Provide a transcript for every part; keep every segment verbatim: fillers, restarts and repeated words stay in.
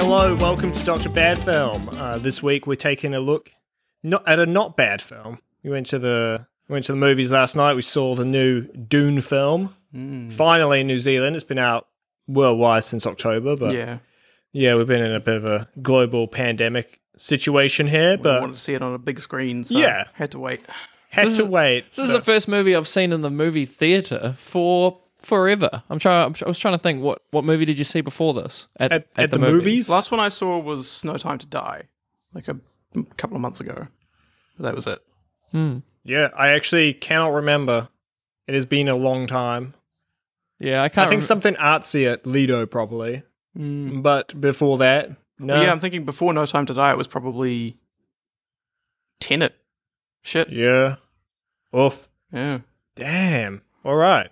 hello, welcome to Doctor Bad Film. Uh, this week we're taking a look not at a not bad film. We went to the went to the movies last night. We saw the new Dune film. Mm. Finally in New Zealand. It's been out worldwide since October, but yeah, yeah, we've been in a bit of a global pandemic situation here. We but wanted to see it on a big screen, so yeah, had to wait. Had so to is, wait. This is the first movie I've seen in the movie theater for forever. I'm trying. I was trying to think what, what movie did you see before this at, at, at the, the movies? Last one I saw was No Time to Die, like a, a couple of months ago. That was it. Hmm. Yeah, I actually cannot remember. It has been a long time. Yeah, I can't. I think rem- something artsy at Lido probably, mm. but before that, no. Well, yeah, I'm thinking before No Time to Die, it was probably Tenet. Shit. Yeah. Oof. Yeah. Damn. All right.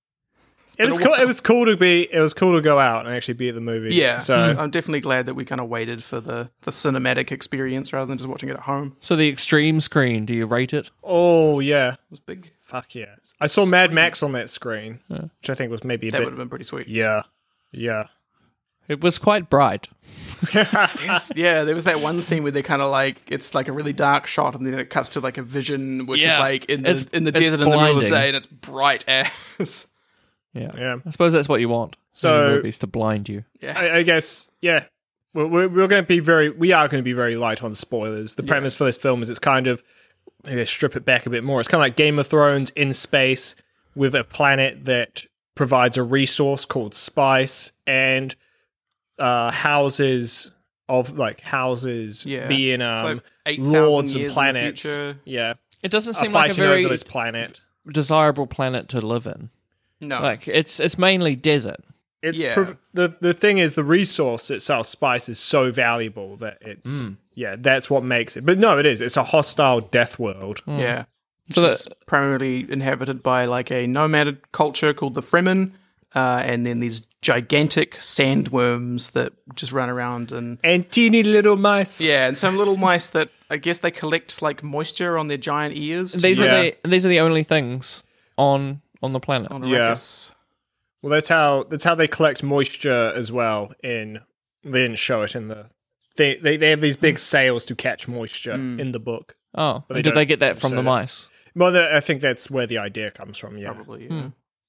It was cool. It was cool to be. It was cool to go out and actually be at the movies. Yeah. So mm. I'm definitely glad that we kind of waited for the, the cinematic experience rather than just watching it at home. So the extreme screen, do you rate it? Oh yeah, it was big. Fuck yeah! I saw Mad Max on that screen, yeah. which I think was maybe a that bit. would have been pretty sweet. Yeah. Yeah. It was quite bright. yes, yeah, there was that one scene where they kind of like it's like a really dark shot, and then it cuts to like a vision, which yeah. is like in the it's, in the desert in the middle of the day, and it's bright as. Yeah, yeah. I suppose that's what you want. So movies to blind you. Yeah, I, I guess. Yeah, we're, we're, we're going to be very. We are going to be very light on spoilers. The premise yeah. for this film is it's kind of. Maybe strip it back a bit more. It's kind of like Game of Thrones in space with a planet that provides a resource called spice and uh, houses of like houses yeah. being um, like lords and years planets. In the future. Yeah, it doesn't seem are like a very over this planet. desirable planet to live in. No, like it's it's mainly desert. It's yeah. prov- the the thing is the resource itself, spice, is so valuable that it's mm. yeah, that's what makes it. But no, it is. It's a hostile death world. Mm. Yeah, so that's primarily inhabited by like a nomad culture called the Fremen, uh, and then these gigantic sandworms that just run around and and teeny little mice. Yeah, and some little mice that I guess they collect like moisture on their giant ears. These yeah. are the these are the only things on on the planet. On Arrakis. Yeah. Well, that's how that's how they collect moisture as well. In they didn't show it in the they they, they have these big sails to catch moisture mm. in the book. Oh, they did they get that from the mice? Well, I think that's where the idea comes from. Yeah, probably. Yeah. Hmm.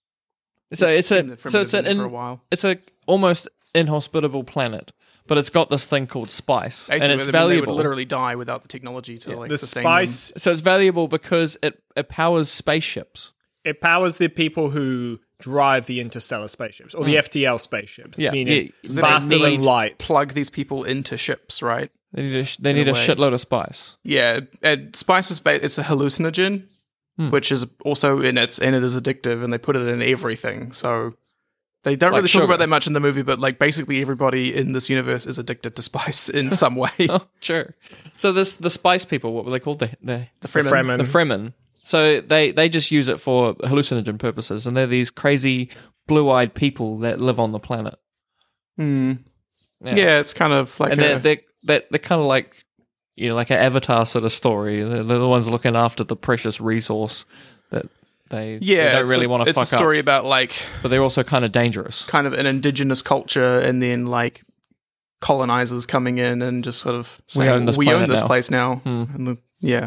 So it's a so it's an in, for a while. it's a almost inhospitable planet, but it's got this thing called spice, Basically, and it's they valuable. They would literally die without the technology to yeah. like the sustain spice. Them. So it's valuable because it it powers spaceships. It powers the people who drive the interstellar spaceships or mm. the F T L spaceships. Yeah, meaning yeah. faster than light. Plug these people into ships, right? They need a, they need a, a shitload of spice. Yeah, and spice is ba- it's a hallucinogen, hmm. which is also in its and it is addictive, and they put it in everything. So they don't like really sugar. talk about that much in the movie, but like basically everybody in this universe is addicted to spice in some way. Oh, sure. So this the spice people, what were they called? The the, the Fremen. The Fremen. The Fremen. So they, they just use it for hallucinogen purposes, and they're these crazy blue-eyed people that live on the planet. Hmm. Yeah. yeah, it's kind of like and a... they're, they're, they're, they're kind of like, you know, like an Avatar sort of story. They're, they're the ones looking after the precious resource that they, yeah, they don't really a, want to fuck up. It's a story up. about like... But they're also kind of dangerous. Kind of an indigenous culture, and then like colonizers coming in and just sort of saying, we own this, we own this now. place now. Hmm. And the, yeah.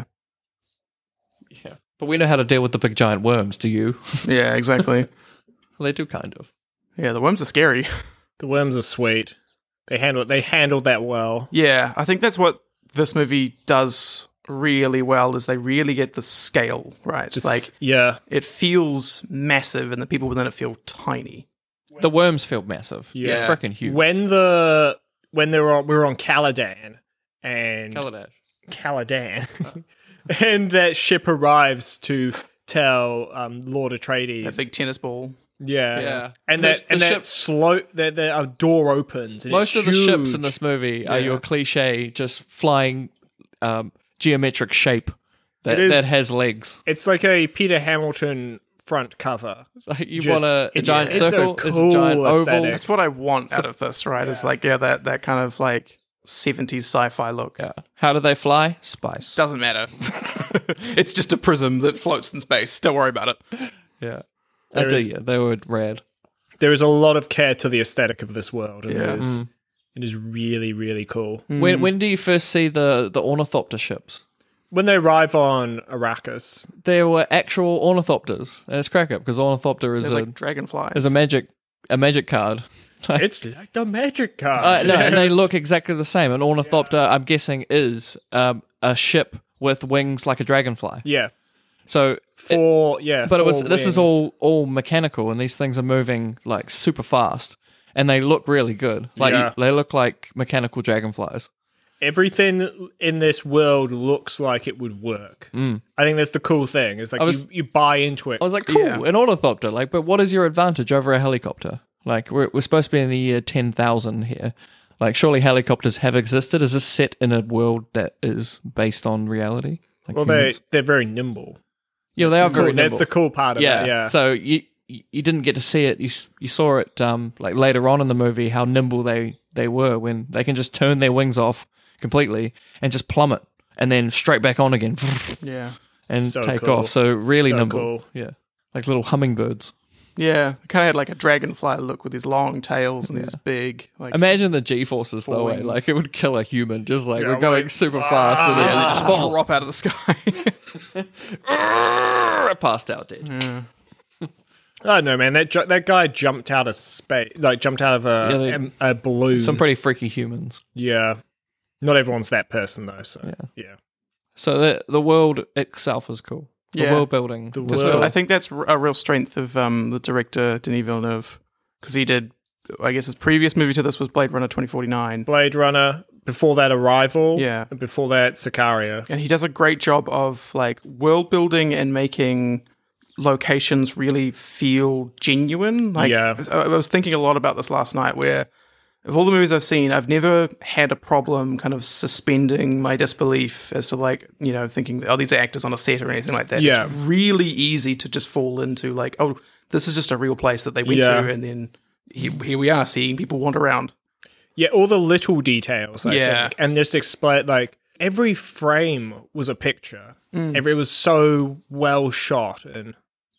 Yeah. But we know how to deal with the big giant worms, do you? Yeah, exactly. Well, they do kind of. Yeah, the worms are scary. The worms are sweet. They handle they handled that well. Yeah, I think that's what this movie does really well is they really get the scale right. Just, like yeah, it feels massive and the people within it feel tiny. The worms feel massive. Yeah, They're freaking huge. When the when they were on, we were on Caladan and Kaladesh. Caladan. And that ship arrives to tell um, Lord Atreides That big tennis ball. Yeah, yeah, and the, that the and ship, that slow that the uh, door opens. And most it's of the huge. ships in this movie are Yeah. your cliche, just flying um, geometric shape that It is- that has legs. It's like a Peter Hamilton front cover. Like you Just- want a, a it's- giant it's a circle, it's a cool giant oval. aesthetic. That's what I want out of this, right? Yeah. It's like yeah, that that kind of like seventies sci-fi look. Yeah. How do they fly? Spice. Doesn't matter. It's just a prism that floats in space. Don't worry about it. Yeah, I There do. is- Yeah, they were rad. There is a lot of care to the aesthetic of this world. And Yeah. it is, Mm. It is really, really cool. When when do you first see the the ornithopter ships? When they arrive on Arrakis, There were actual ornithopters. And it's crack up because ornithopter is They're a like dragonflies. is a magic a magic card. it's like the magic card. Uh, no, and they look exactly the same. An ornithopter, I'm guessing, is um, a ship with wings like a dragonfly. Yeah. So, For, yeah. but it was four this is wings. all all mechanical, and these things are moving like super fast, and they look really good. Like Yeah. they look like mechanical dragonflies. Everything in this world looks like it would work. Mm. I think that's the cool thing. Is like I was- you, you buy into it. I was like, cool, Yeah. an ornithopter. Like, but what is your advantage over a helicopter? Like, we're we're supposed to be in the year ten thousand here. Like, surely helicopters have existed. Is this set in a world that is based on reality? Like well, they humans? they're very nimble. yeah, they are very Cool. That's nimble. the cool part of yeah. it. Yeah. So you you didn't get to see it. You s- you saw it um like later on in the movie how nimble they they were when they can just turn their wings off completely and just plummet and then straight back on again yeah. and So take cool. off. So really So nimble. cool. Yeah, like little hummingbirds. Yeah. It kind of had like a dragonfly look with these long tails and these big, like, Imagine the G-forces though, way. wings. Like it would kill a human. Just like Yeah, we're going like, super fast and then yeah, just just drop out of the sky. passed out dead. I don't know, man. That ju- that guy jumped out of space, like jumped out of a Yeah, they- em- a balloon. Some pretty freaky humans. yeah. Not everyone's that person though. So Yeah. yeah. So the the world itself is cool. The Yeah. world building. The is world- cool. I think that's r- a real strength of um, the director Denis Villeneuve, because he did, I guess his previous movie to this was Blade Runner twenty forty-nine, Blade Runner. Before that, Arrival. Yeah. And before that, Sicario. and he does a great job of like world building and making locations really feel genuine. Like, Yeah. I I was thinking a lot about this last night, where of all the movies I've seen, I've never had a problem kind of suspending my disbelief as to like, you know, thinking, oh, these are actors on a set or anything like that. Yeah. It's really easy to just fall into like, oh, this is just a real place that they went Yeah. to, and then here, here we are seeing people wander around. Yeah, all the little details. I Yeah. think. And just explain like every frame was a picture. Every it was so well shot and.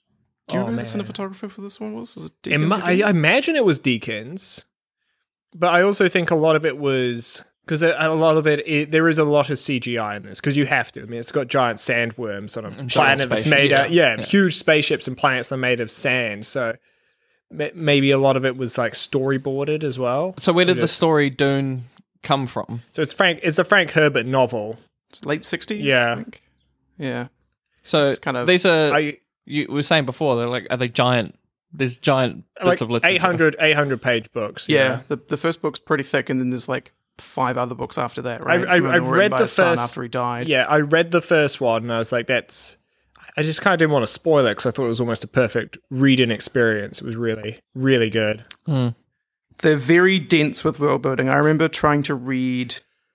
Do you Oh, remember who the man. cinematographer for this one was? Was it It Deakins mu- I, again? I imagine it was Deakins, but I also think a lot of it was because a lot of it, it there is a lot of C G I in this because you have to. I mean, it's got giant sandworms on a And planet giant that's spaceships. made out, yeah, Yeah. huge spaceships and planets that are made of sand. So ma- maybe a lot of it was like storyboarded as well. So where did the Just- story Dune come from? So it's Frank. It's a Frank Herbert novel. It's late sixties? Yeah. I think. Yeah. So It's kind of- these are I you were saying before. They're like are they giant? There's giant bits like of literature. eight hundred, eight hundred page books. you Yeah. know. The, the first book's pretty thick, and then there's like five other books after that, right? I- Some of them I've were written read by the his son first- after he died. Yeah, I read the first one and I was like, that's. I just kind of didn't want to spoil it because I thought it was almost a perfect reading experience. It was really, really good. They're very dense with world building. I remember trying to read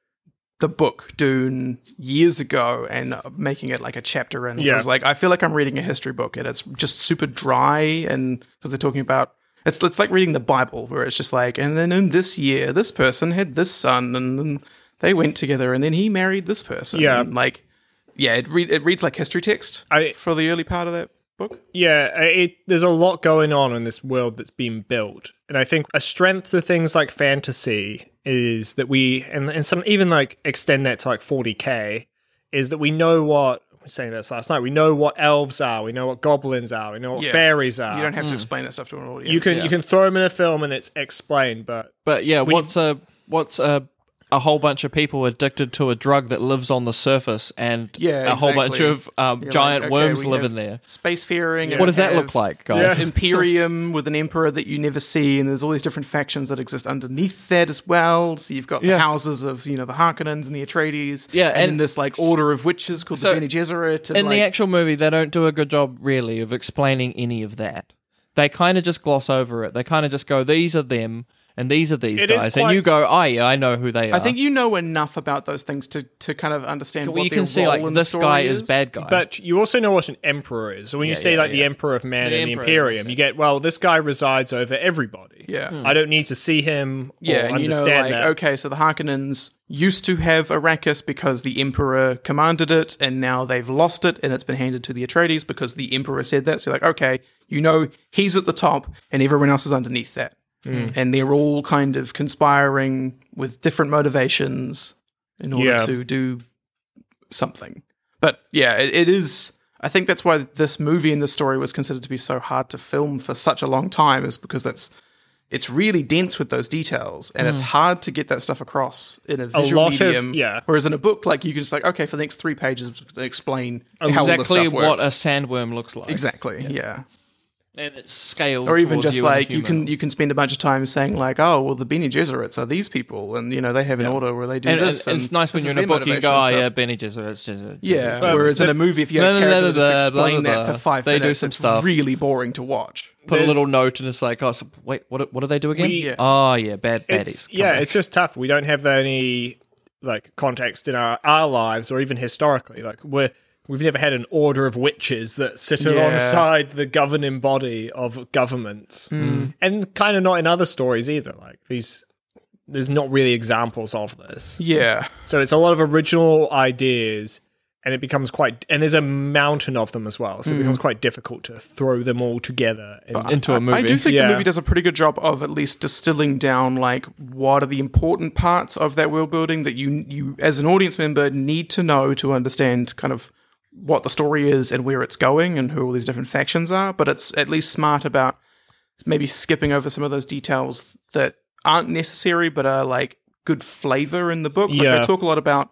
the book Dune years ago and making it like a chapter in. Yeah. I was like, I feel like I'm reading a history book, and it's just super dry, and because they're talking about it's it's like reading the Bible, where it's just like, and then in this year, this person had this son, and then they went together, and then he married this person. Yeah. And like, yeah, it read it reads like history text I- for the early part of that book. Yeah, it, there's a lot going on in this world that's being built. And I think a strength to things like fantasy is that we, and, and some even like extend that to like forty K, is that we know what, I was saying this last night, we know what elves are, we know what goblins are, we know what Yeah. fairies are. You don't have to explain that stuff to an audience. You can Yeah. you can throw them in a film and it's explained, but But yeah, When what's a what's a a whole bunch of people addicted to a drug that lives on the surface, and Yeah, a whole bunch exactly. of um, You're giant like, okay, worms we live have in there. Spacefaring. and What does that have look like, guys? This Imperium with an emperor that you never see, and there's all these different factions that exist underneath that as well. So you've got the Yeah. houses of, you know, the Harkonnens and the Atreides. Yeah, and, and then this like order of witches called So, the Bene Gesserit. And In like, the actual movie, they don't do a good job, really, of explaining any of that. They kind of just gloss over it. They kind of just go, these are them, and these are these It is guys. quite- And you go, oh, yeah, I know who they are. I think you know enough about those things to, to kind of understand Well, what you their can see, role like, in the this story guy is bad guy. But you also know what an emperor is. So when you Yeah, say yeah, like the yeah. emperor of man The and the emperor, imperium, makes you get, well, this guy resides over everybody. Yeah. Hmm. I don't need to see him Yeah, or and you know, understand like, that. okay, so the Harkonnens used to have Arrakis because the Emperor commanded it, and now they've lost it, and it's been handed to the Atreides because the Emperor said that. So, like, okay, you know, he's at the top, and everyone else is underneath that. and they're all kind of conspiring with different motivations in order Yeah. to do something. But yeah, it, it is. I think that's why this movie and this story was considered to be so hard to film for such a long time, is because it's it's really dense with those details, and it's hard to get that stuff across in a visual lot of- medium. yeah. Whereas in a book, like you can just like, okay, for the next three pages, explain how all this Exactly stuff what a works. sandworm looks like. Exactly, yeah. And it's scaled. Or even towards just you and like you human. can you can spend a bunch of time saying like, oh well, the Bene Gesserits are these people, and you know they have an order where they do And, and- this. and it's nice when this you're is in a their book, you go, motivation oh and yeah, stuff. Benny Gesserit's just Yeah, Well, whereas in but- a movie, if you No, have a no, no, character no, that just blah, blah, explain blah, that blah. for five They do minutes, some it's stuff. really boring to watch. put a There's- little note and it's like, oh, so, wait, what? What do they do again? We- Yeah. Oh yeah, bad baddies. It's, Come yeah, back. it's just tough. We don't have any like context in our, our lives or even historically. Like we're we've never had an order of witches that sit Yeah. alongside the governing body of governments, and kind of not in other stories either. Like these, there's not really examples of this. Yeah, So it's a lot of original ideas, and it becomes quite. And there's a mountain of them as well, so it becomes quite difficult to throw them all together. And, into a movie. I do think Yeah. the movie does a pretty good job of at least distilling down like what are the important parts of that world building that you you as an audience member need to know to understand kind of what the story is and where it's going and who all these different factions are. But it's at least smart about maybe skipping over some of those details that aren't necessary but are like good flavor in the book. Like Yeah. they talk a lot about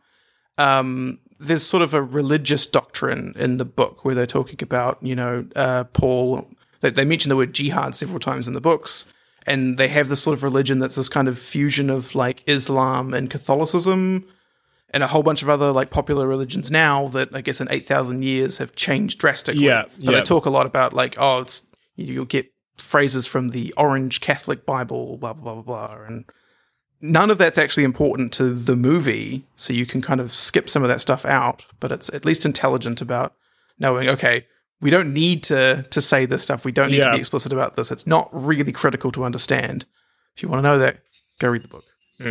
um there's sort of a religious doctrine in the book where they're talking about, you know, uh, Paul. They, they mention the word jihad several times in the books, and they have this sort of religion that's this kind of fusion of like Islam and Catholicism, and a whole bunch of other like popular religions now that I guess in eight thousand years have changed drastically. Yeah, but yeah. they talk a lot about like, oh, it's you'll get phrases from the Orange Catholic Bible, blah blah blah blah, blah and none of that's actually important to the movie, so you can kind of skip some of that stuff out, but it's at least intelligent about knowing, okay, we don't need to to say this stuff. We don't need to Yeah. be explicit about this. It's not really critical to understand. If you want to know that, go read the book.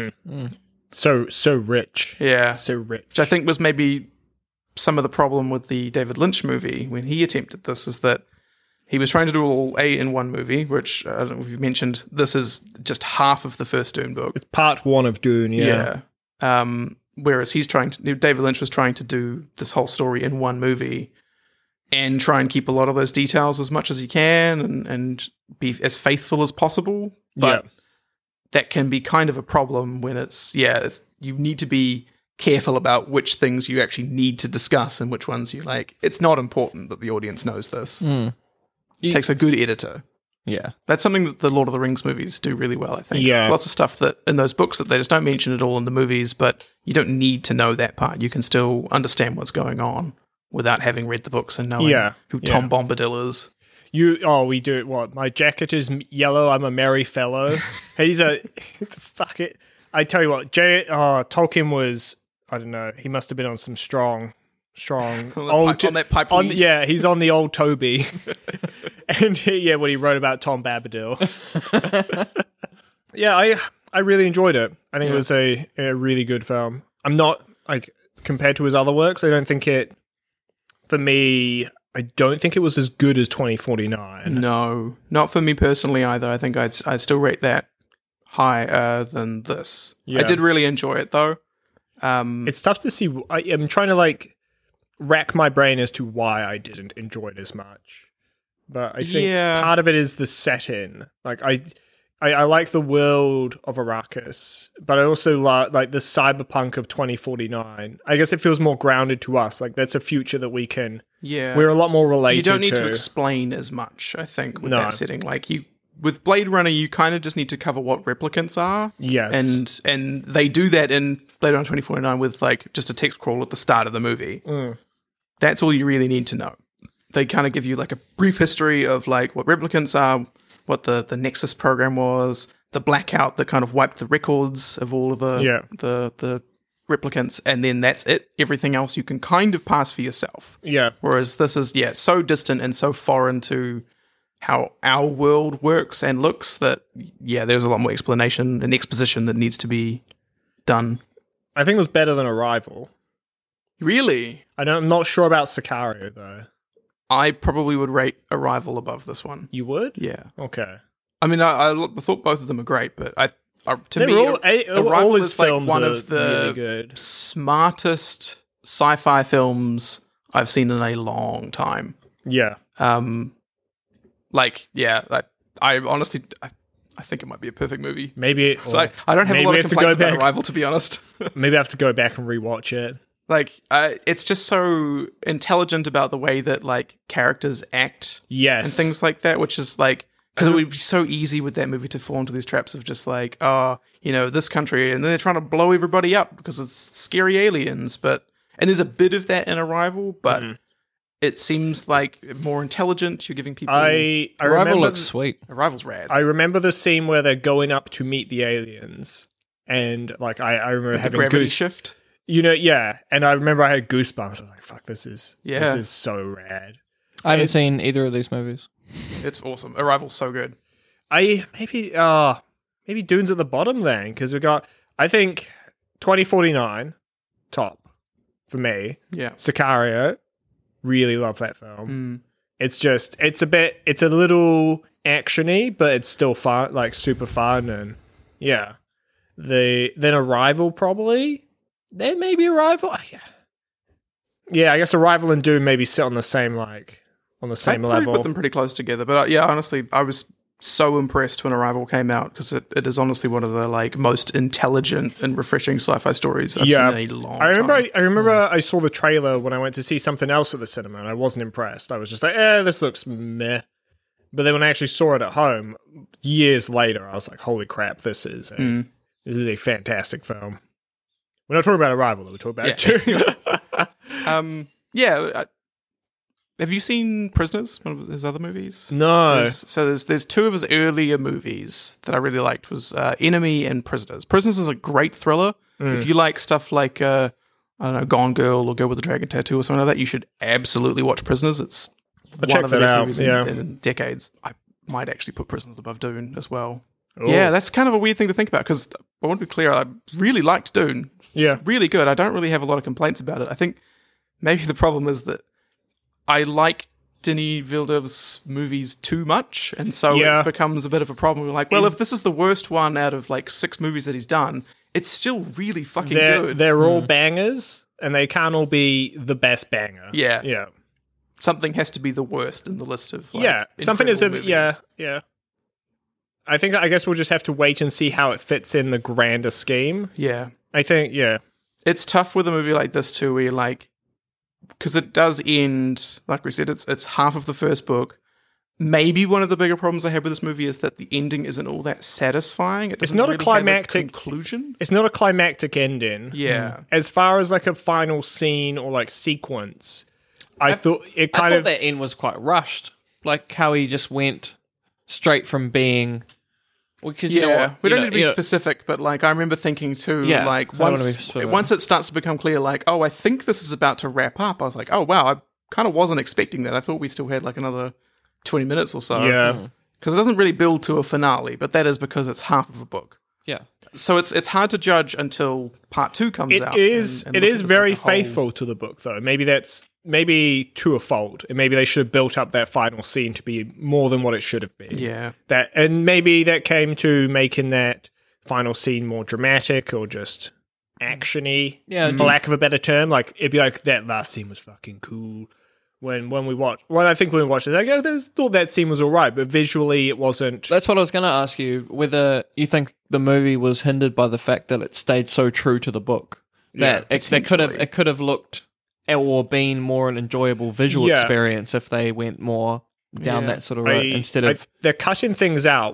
so so rich, Yeah. so rich. Which I think was maybe some of the problem with the David Lynch movie when he attempted this, is that he was trying to do all A in one movie, which I don't know if you've mentioned, this is just half of the first Dune book. It's part one of Dune. Yeah. Yeah. Um, whereas he's trying to, David Lynch was trying to do this whole story in one movie and try and keep a lot of those details as much as he can and, and be as faithful as possible. But Yeah. that can be kind of a problem when it's, yeah, it's, you need to be careful about which things you actually need to discuss and which ones you like. It's not important that the audience knows this. You- It takes a good editor. yeah. That's something that the Lord of the Rings movies do really well, I think. Yeah. There's lots of stuff that in those books that they just don't mention at all in the movies, but you don't need to know that part. You can still understand what's going on without having read the books and knowing Yeah. who Yeah. Tom Bombadil is. You oh we do what? My jacket is m- yellow. I'm a merry fellow. He's a it's a fuck it. I tell you what, J. Oh, Tolkien was I don't know. He must have been on some strong, strong On that old pipe- on that pipe on- weed. yeah, he's on the old Toby, and he- yeah, when he wrote about Tom Bombadil. yeah, I I really enjoyed it. I think it was a a really good film. I'm not like compared to his other works. I don't think it. For me, I don't think it was as good as twenty forty-nine. No, not for me personally either. I think I'd, I'd still rate that higher than this. I Yeah. did really enjoy it though. Um, It's tough to see. I, I'm trying to like rack my brain as to why I didn't enjoy it as much. But I think Yeah. part of it is the setting. Like I, I, I like the world of Arrakis, but I also like like the cyberpunk of twenty forty-nine. I guess it feels more grounded to us. Like that's a future that we can. yeah. We're a lot more related. You don't need to. to explain as much, I think, with No. that setting. Like you, with Blade Runner, you kind of just need to cover what replicants are. Yes. and and they do that in Blade Runner twenty forty-nine with like just a text crawl at the start of the movie. Mm. That's all you really need to know. They kind of give you like a brief history of like what replicants are, what the the Nexus program was, the blackout that kind of wiped the records of all of the Yeah. the the replicants, and then that's it. Everything else you can kind of pass for yourself. Yeah. Whereas this is, yeah, so distant and so foreign to how our world works and looks that, yeah, there's a lot more explanation and exposition that needs to be done. I think it was better than Arrival. Really? I don't, I'm not sure about Sicario though. I probably would rate Arrival above this one. You would? Yeah. Okay. I mean, I, I thought both of them are great, but I, I to They're me, all, Ar- all, Arrival all his is like films one are of the really good. smartest sci-fi films I've seen in a long time. Yeah. Um, like, yeah, I, I honestly, I, I think it might be a perfect movie. Maybe So I, I don't have a maybe lot we of have to complaints go about back. Arrival, to be honest. maybe I have to go back and rewatch it. Like, uh, it's just so intelligent about the way that like characters act Yes. and things like that, which is like, because it would be so easy with that movie to fall into these traps of just like, oh, you know, this country, and then they're trying to blow everybody up because it's scary aliens. But and there's a bit of that in Arrival, but Mm. it seems like more intelligent. You're giving people. I I Arrival remember looks sweet. Arrival's rad. I remember the scene where they're going up to meet the aliens, and like I, I remember the having gravity goose, shift. you know, yeah, and I remember I had goosebumps. I was like, "Fuck, this is Yeah. this is so rad." I haven't It's- seen either of these movies. It's awesome. Arrival's so good. I maybe uh maybe Dune's at the bottom then because we got I think twenty forty-nine top for me. Yeah. Sicario, really love that film. Mm. It's just it's a bit it's a little actiony, but it's still fun, like super fun, and yeah. The then Arrival probably then maybe Arrival. Yeah, yeah. I guess Arrival and Dune maybe sit on the same like on the same I'd probably level. put them pretty close together. But uh, yeah, honestly, I was so impressed when Arrival came out because it, it is honestly one of the like most intelligent and refreshing sci-fi stories I've Yeah. seen in a long I remember. time. I, I remember. I saw the trailer when I went to see something else at the cinema, and I wasn't impressed. I was just like, "Eh, this looks meh." But then when I actually saw it at home years later, I was like, "Holy crap! This is a, Mm. this is a fantastic film." We're not talking about Arrival, though. We're talking about Yeah. Dune. Um, yeah. I, have you seen Prisoners? One of his other movies? No. There's- so there's there's two of his earlier movies that I really liked was uh, Enemy and Prisoners. Prisoners is a great thriller. Mm. If you like stuff like uh, I don't know, Gone Girl or Girl with the Dragon Tattoo or something like that, you should absolutely watch Prisoners. It's I'll one check of the that best out, movies in, yeah. in decades. I might actually put Prisoners above Dune as well. Ooh. Yeah, that's kind of a weird thing to think about because I want to be clear, I really liked Dune. It's Yeah. really good. I don't really have a lot of complaints about it. I think maybe the problem is that I like Denis Villeneuve's movies too much, and so Yeah. it becomes a bit of a problem. We're like, well, Is- if this is the worst one out of like six movies that he's done, it's still really fucking They're good. they're all bangers, and they can't all be the best banger. Yeah. yeah, Something has to be the worst in the list of like, yeah. Something is a incredible yeah, movies. yeah. I think I guess we'll just have to wait and see how it fits in the grander scheme. Yeah. I think yeah. It's tough with a movie like this too, where you're like, because it does end, like we said, it's it's half of the first book. Maybe one of the bigger problems I have with this movie is that the ending isn't all that satisfying. It doesn't not a really have climactic- conclusion. It's not a climactic ending. Yeah, As far as like a final scene or like sequence, I, I- thought it I kind thought of that end was quite rushed, like how he just went straight from being. Because you yeah. know what, we you don't know- need to be you know- specific, but like I remember thinking too, Yeah, like I don't wanna once be specific. once it starts to become clear, like oh, I think this is about to wrap up. I was like, oh wow, I kind of wasn't expecting that. I thought we still had like another twenty minutes or so. yeah. because it doesn't really build to a finale, but that is because it's half of a book. Yeah. So it's it's hard to judge until part two comes It out. is and- and it look is at this very like a whole- faithful to the book though. Maybe that's maybe to a fault, and maybe they should have built up that final scene to be more than what it should have been. Yeah, That and maybe that came to making that final scene more dramatic or just actiony. Yeah, for lack of a better term. Like it'd be like that last scene was fucking cool. When when we watched, when I think when we watched it, I go, "I thought that scene was all right," but visually it wasn't. That's what I was going to ask you, whether you think the movie was hindered by the fact that it stayed so true to the book. That Yeah, it, they could have potentially. it could have looked or been more an enjoyable visual Yeah. experience if they went more down Yeah. that sort of road I- instead I- of they're cutting things out,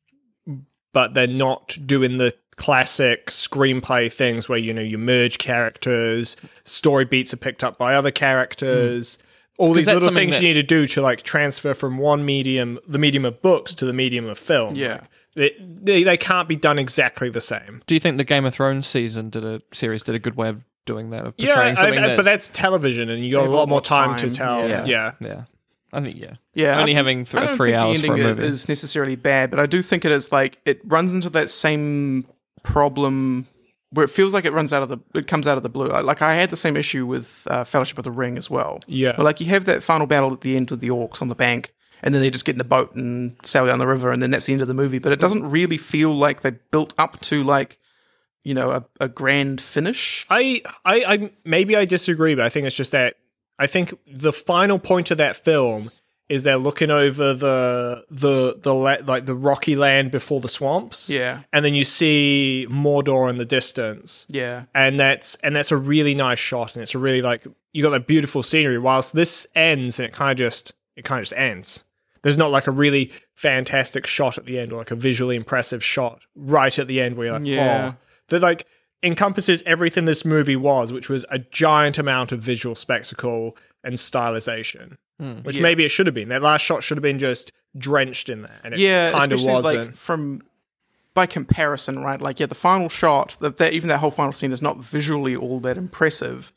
but they're not doing the classic screenplay things where you know you merge characters, story beats are picked up by other characters. All these that's little something things that- you need to do to like transfer from one medium, the medium of books, to the medium of film. yeah. They, they, they can't be done exactly the same. Do you think the Game of Thrones season did a series did a good way of doing that? Of Yeah, portraying I- something I- but that's television, and you got They a have lot more time, to time, tell. yeah. Yeah, yeah. I think yeah. Yeah, Only I- having th- I don't three think hours the for a ending movie. is necessarily bad, but I do think it is like it runs into that same problem where it feels like it runs out of the it comes out of the blue. Like I had the same issue with uh, Fellowship of the Ring as well. Yeah. Where, like you have that final battle at the end with the orcs on the bank, and then they just get in a boat and sail down the river, and then that's the end of the movie. But it doesn't really feel like they built up to like, you know, a, a grand finish. I, I, I, maybe I disagree, but I think it's just that I think the final point of that film is they're looking over the the the la- like the rocky land before the swamps, Yeah, and then you see Mordor in the distance, yeah, and that's and that's a really nice shot, and it's a really like you got that beautiful scenery. Whilst this ends, and it kind of just it kind of just ends. There's not like a really fantastic shot at the end, or like a visually impressive shot right at the end where you're like, Yeah. oh, that like encompasses everything this movie was, which was a giant amount of visual spectacle and stylization. Which Yeah. maybe it should have been. That last shot should have been just drenched in that, and it yeah. kind of Especially wasn't. like from by comparison, right? Like, yeah, the final shot, that, that even that whole final scene is not visually all that impressive,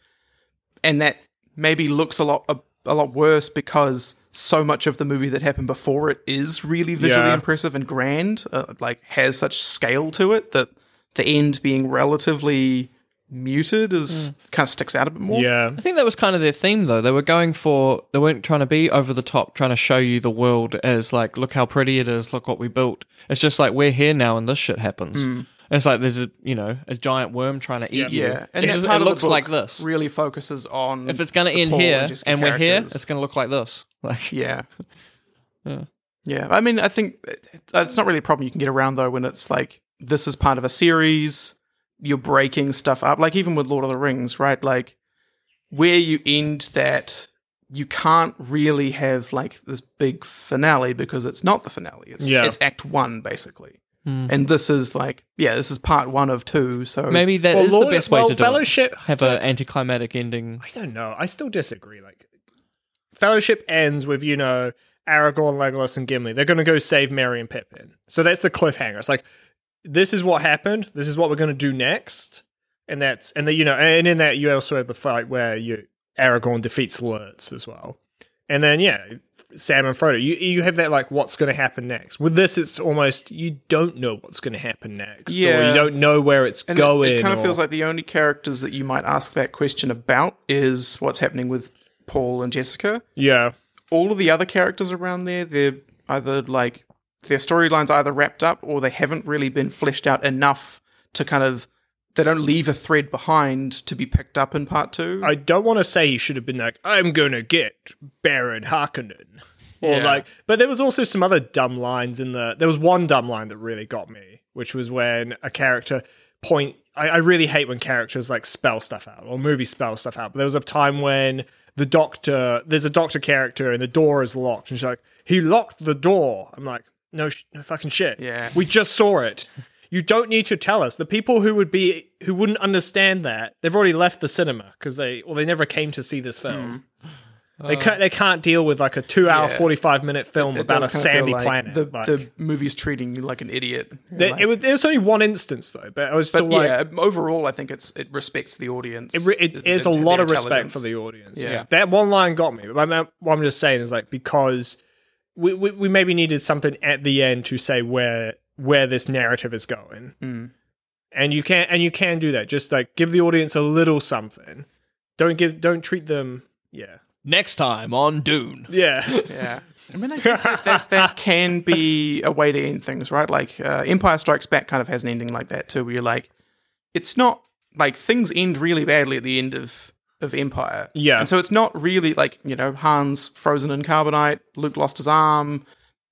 and that maybe looks a lot a, a lot worse because so much of the movie that happened before it is really visually Yeah. impressive and grand, uh, like has such scale to it that the end being relatively muted is kind of sticks out a bit more. yeah, I think that was kind of their theme, though. They were going for, they weren't trying to be over the top, trying to show you the world as like, look how pretty it is, look what we built. It's just like, we're here now and this shit happens. And it's like, there's a, you know, a giant worm trying to eat you. Yeah, and It's that just- part it of the looks book like this. really focuses on If it's going to the end Paul here Jessica and we're here, characters. it's going to look like this. Like, Yeah. Yeah. Yeah. I mean, I think it- it's not really a problem you can get around, though, when it's like, this is part of a series, you're breaking stuff up. Like, even with Lord of the Rings, right? Like, where you end that, you can't really have, like, this big finale because it's not the finale. It's, Yeah. it's act one, basically. And this is, like, yeah, this is part one of two, so... maybe that is well, the best way well, to do Fellowship, it. Have an anticlimactic ending. I don't know. I still disagree. Like, Fellowship ends with, you know, Aragorn, Legolas, and Gimli. They're going to go save Merry and Pippin. So that's the cliffhanger. It's like, this is what happened. This is what we're going to do next. And that's, and then, you know, and in that, you also have the fight where you Aragorn defeats Lurtz as well. And then, yeah, Sam and Frodo. You you have that, like, what's going to happen next. With this, it's almost, you don't know what's going to happen next. Or Yeah. you don't know where it's And it- going. It, kind of or- feels like the only characters that you might ask that question about is what's happening with Paul and Jessica. Yeah. All of the other characters around there, they're either like their storylines are either wrapped up or they haven't really been fleshed out enough to kind of they don't leave a thread behind to be picked up in part two. I don't want to say he should have been like, I'm going to get Baron Harkonnen. Or Yeah. like, but there was also some other dumb lines in the, there was one dumb line that really got me, which was when a character point, I, I really hate when characters like spell stuff out or movies spell stuff out. But there was a time when the doctor, there's a doctor character and the door is locked. And she's like, he locked the door. I'm like, no, sh- no fucking shit. Yeah. We just saw it. You don't need to tell us. The people who would be who wouldn't understand that, they've already left the cinema because they or they never came to see this film. They can't they can't deal with like a two hour Yeah. forty five minute film It about a does kinda feel sandy like planet. The, Like, the movie's treating you like an idiot. there, Like- it was there was only one instance though, but I was still but like yeah, overall, I think it's it respects the audience. it, re- it It's- is a it's lot their of respect intelligence. for the audience. Yeah. Yeah. That one line got me. But I'm, what I'm just saying is like because we, we we maybe needed something at the end to say where where this narrative is going. Mm. And you can and you can do that. Just like give the audience a little something. Don't give don't treat them yeah. Next time on Dune. Yeah. Yeah. I mean, I guess that, that, that can be a way to end things, right? Like, uh, Empire Strikes Back kind of has an ending like that, too, where you're like, it's not, like, things end really badly at the end of, of Empire. Yeah. And so it's not really, like, you know, Han's frozen in carbonite, Luke lost his arm.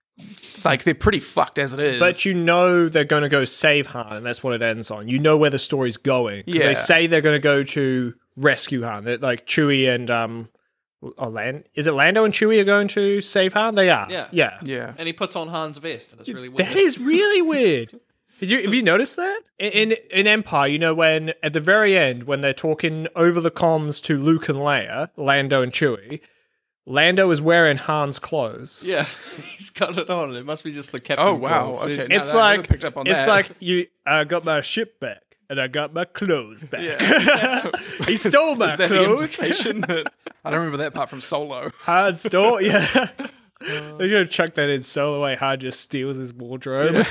Like, they're pretty fucked as it is. But you know they're going to go save Han, and that's what it ends on. You know where the story's going. 'Cause Yeah. They say they're going to go to rescue Han. That like Chewie and um, oh, Land is it Lando and Chewie are going to save Han? They are. Yeah. yeah. yeah. And he puts on Han's vest, and it's really weird. That is really weird. Did you have you noticed that in, in in Empire? You know when at the very end when they're talking over the comms to Luke and Leia, Lando and Chewie. Lando is wearing Han's clothes. Yeah, he's got it on. It must be just the captain. Oh, wow. clothes. Okay. He's- No, It's no, I never like picked up on it's that. like you. I got my ship back and I got my clothes back. Yeah. He stole my Is that the clothes. implication that... I don't remember that part from Solo. Han stole. Yeah, they're gonna chuck that in Solo way. Han just steals his wardrobe.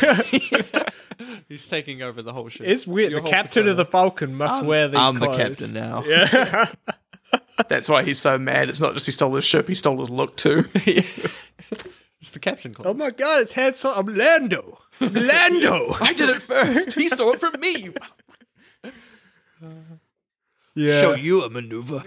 He's taking over the whole ship. It's weird. Your the whole captain persona. of the Falcon must wear these. I'm the clothes. captain now. Yeah. That's why he's so mad. It's not just he stole his ship, he stole his look too. It's the captain clause. Oh my god, it's Han Solo. I'm Lando. I'm Lando. I did it first. He stole it from me. Yeah. Show you a maneuver.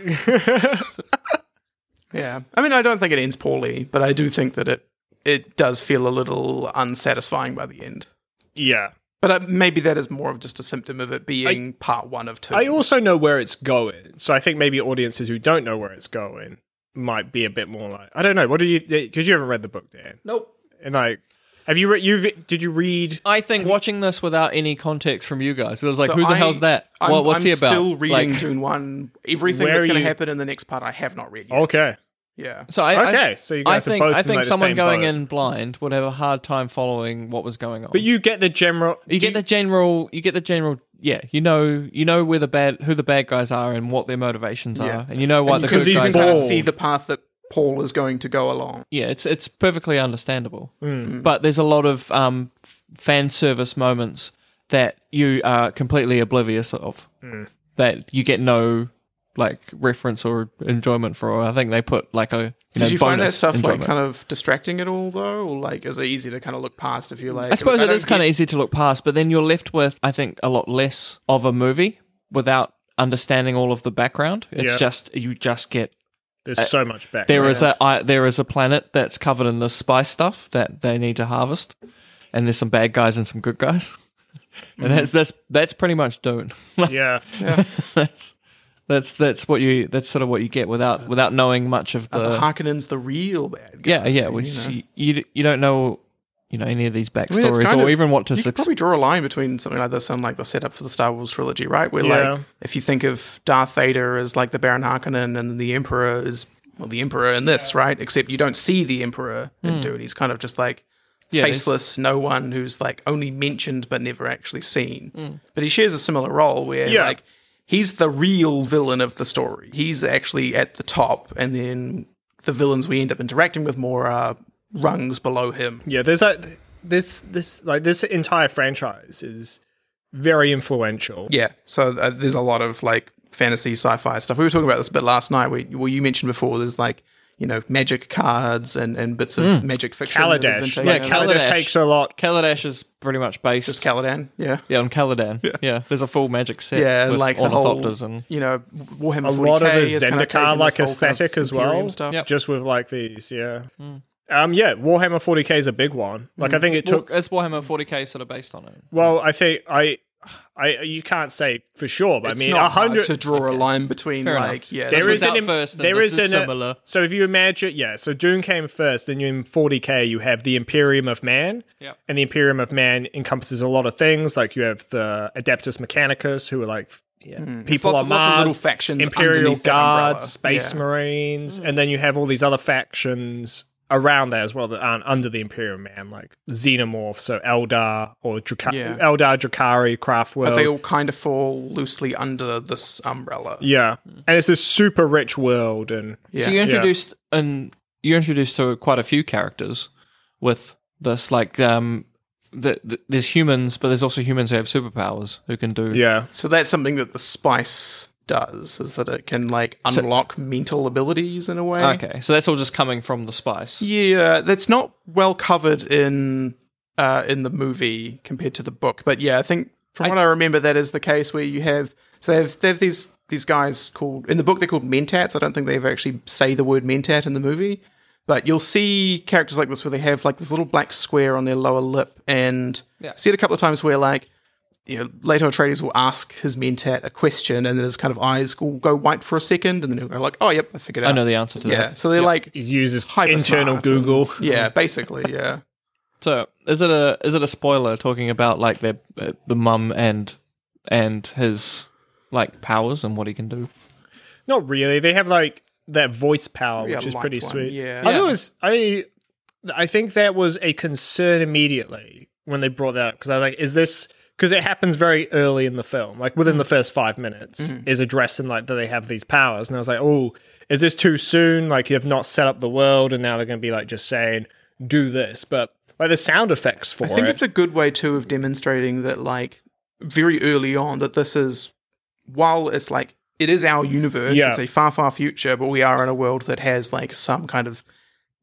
Yeah. I mean, I don't think it ends poorly, but I do think that it it does feel a little unsatisfying by the end. Yeah. But uh, maybe that is more of just a symptom of it being part one of two. I also know where it's going, so I think maybe audiences who don't know where it's going might be a bit more like, I don't know. What do you? Because you haven't read the book, Dan. Nope. And like, have you? Re- you did you read? I think watching this without any context from you guys, it was like, So who the I- hell's that? I'm, What, what's I'm he about? still reading Like- Dune one. Everything Where that's are going to you- happen in the next part, I have not read yet. Okay. Yeah. So I, Okay. I, so you I guys think are both I in, think like, the someone same going boat. in blind would have a hard time following what was going on. But you get the general. You get the general. You get the general. Yeah, you know. You know where the bad, who the bad guys are, and what their motivations Yeah. are, and you know what And the you good can, you guys can kind are. of bald. see the path that Paul is going to go along. Yeah, it's it's perfectly understandable. Mm. But there's a lot of um, f- fan service moments that you are completely oblivious of. Mm. That you get no like reference or enjoyment for. I think they put like a you Did know, you find that bonus stuff enjoyment. like kind of distracting at all, though? Or like, is it easy to kind of look past if you're like... I suppose look, it don't is kind of get- easy to look past, but then you're left with, I think, a lot less of a movie without understanding all of the background. It's Yeah. just you just get There's so much back. there is a I, there is a planet that's covered in this spice stuff that they need to harvest, and there's some bad guys and some good guys, and that's that's that's pretty much Dune. Yeah. that's that's that's what you that's sort of what you get without without knowing much of Are the the Harkonnens the real bad guy? yeah yeah. you We know? see, you you don't know you know any of these I mean, it's backstories kind or of- even what to You could success. probably draw a line between something like this and like the setup for the Star Wars trilogy, right? Where Yeah. like if you think of Darth Vader as like the Baron Harkonnen and the Emperor is well the Emperor in this, right? Except you don't see the Emperor in Dune. He's kind of just like Yeah, there's- faceless, no one who's like only mentioned but never actually seen. But he shares a similar role where Yeah. like he's the real villain of the story. He's actually at the top, and then the villains we end up interacting with more are rungs below him. Yeah, there's a this this like this entire franchise is very influential. Yeah, so uh, there's a lot of like fantasy sci-fi stuff. We were talking about this a bit last night. Where, well, you mentioned before there's like you know magic cards and, and bits of magic fiction. that have been Kaladesh. taken Yeah, over. Kaladesh Kaladesh. takes a lot. Kaladesh is pretty much based Just Caladan, yeah. yeah on Caladan. Yeah. there's a full magic set. Yeah, and with like the whole, ornithopters and you know, Warhammer A forty K lot of the is kind of taken Zendikar like this whole kind of aesthetic as Imperium well. Stuff. Yep. Just with like these, yeah. Um, yeah, Warhammer forty K is a big one. Like I think it took. War- it's Warhammer forty K sort of based on it. Well, I think I, I you can't say for sure, but It's I mean, not a hundred. hard to draw a line between Fair like enough. yeah, There This is was out an im- first, and there this is is an- similar. So if you imagine, yeah, so Dune came first, then you in forty K you have the Imperium of Man, Yep. and the Imperium of Man encompasses a lot of things. Like you have the Adeptus Mechanicus, who are like yeah, people lots on of- lots of Mars, little factions Imperial underneath that umbrella. Guards, Space Yeah. Marines, and then you have all these other factions around there as well that aren't under the Imperial Man, like Xenomorph, so Eldar or Druka- Yeah. Eldar, Drakari, Craftworld. but they all kind of fall loosely under this umbrella. yeah, and it's this super rich world, and Yeah. So you introduced and you introduced to quite a few characters with this, like um, the, the, there's humans, but there's also humans who have superpowers who can do. yeah, So that's something that the spice does, is that it can like unlock mental abilities in a way. Okay, so that's all just coming from the spice. Yeah, that's not well covered in uh, in the movie compared to the book. But yeah, I think from I- what I remember, that is the case where you have so they have, they have these these guys called in the book they're called mentats. I don't think they ever actually say the word mentat in the movie, but you'll see characters like this where they have like this little black square on their lower lip, and Yeah. see it a couple of times where like. You know, later Atreides will ask his mentat a question, and then his kind of eyes will go white for a second, and then he'll go like, "Oh, yep, I figured it out." I know the answer to Yeah, that. so they're like, he uses Hyper internal smart and- Google. yeah, basically, yeah. So is it a is it a spoiler talking about like their uh, the mum and and his like powers and what he can do? Not really. They have like that voice power, Yeah, which is light pretty one, sweet. yeah. I thought Yeah. it was I. I think that was a concern immediately when they brought that up because I was like, "Is this?" Because it happens very early in the film, like within the first five minutes, is addressing like that they have these powers, and I was like, "Oh, is this too soon? Like you've not set up the world, and now they're going to be like just saying do this." But like the sound effects for I think it, it's a good way too of demonstrating that, like, very early on, that this is while it's like it is our universe, Yeah. it's a far, far future, but we are in a world that has like some kind of